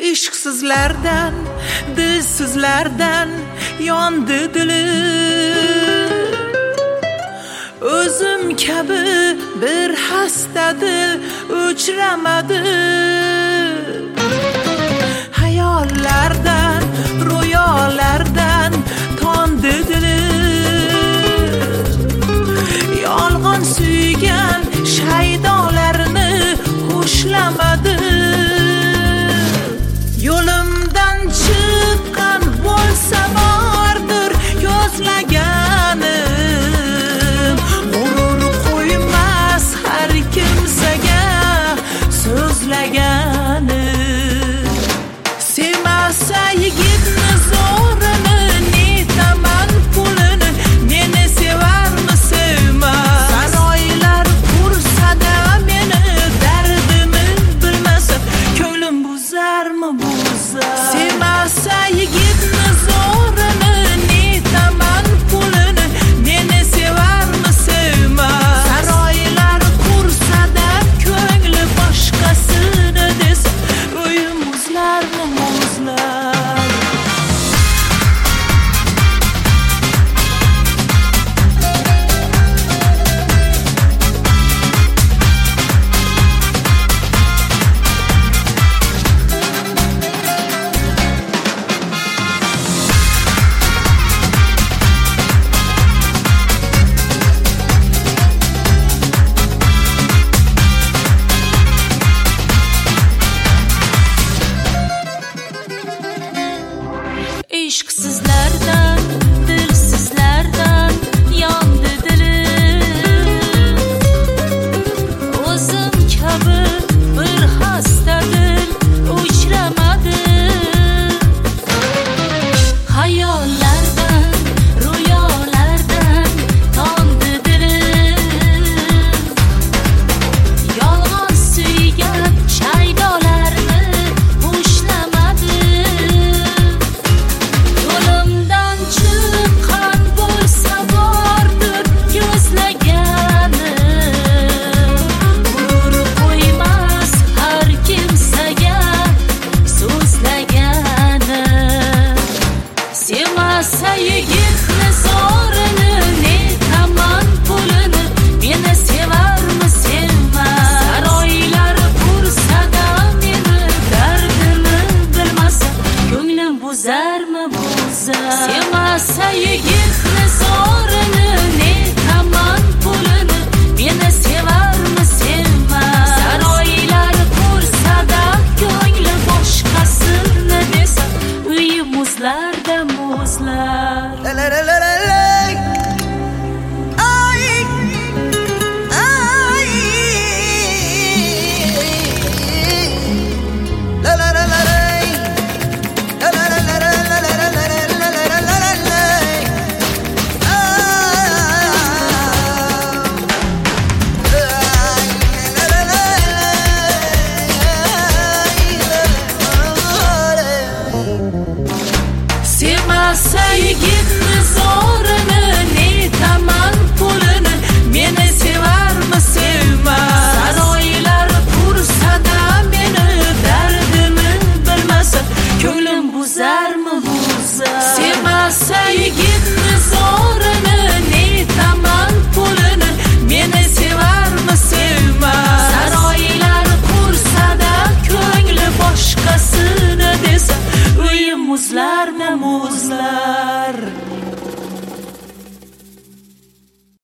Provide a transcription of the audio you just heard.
İşqsizlardan, dilsizlardan yondi dilim. O'zim kabi bir xasta dil uchramadi. Hayollardan, ro'yolardan tondi dilim. Yolg'on suygan shaydolarni xushlamadi. Yo'limdan chiqqan bo'lsa bordir yozlaganim. G'urur qo'ymas har kimsaga so'zlaganim. Sevmasa yigitni zo'rini, netaman pulini, meni sevarmi sevmas. Saroylar qursa-da meni dardimni bilmasa, ko'nglim buzarmi buzar. Sevmasa yigitni zo'rini, netaman pulini, meni sevarmi sevmas. Saroylar qursa-da ko'ngli boshqasini desa, uyim buzlarmi buzlar. İşqsizlardan, dilsizlardan yondi dilim. O'zim kabi bir xasta dil uchramadi. Hayollardan, ro'yolardan tondi dilim. Yolg'on suygan shaydolarni xushlamadi. Yo'limdan chiqqan bo'lsa bordir yozlaganim. G'urur qo'ymas har kimsaga so'zlaganim. Sevmasa yigitni zo'rini, netaman pulini, meni sevarmi sevmas. Saroylar qursa-da meni dardimni bilmasa, ko'nglim buzarmi buzar. Sevmasa yigitni zo'rini, netaman pulini, meni sevarmi sevmas. Saroylar qursa-da ko'ngli boshqasini desa, uyim muzlarda muzlar. Sevmasa yigitni zo'rini, netaman pulini, meni sevarmi sevmas. Saroylar qursa-da meni dardimni bilmasa, ko'nglim buzarmi buzar. Sevmasa yigitni zo'rini, netaman pulini, meni sevarmi sevmas. Saroylar qursa-da ko'ngli boshqasini desa, uyim muzlarmi muzlar.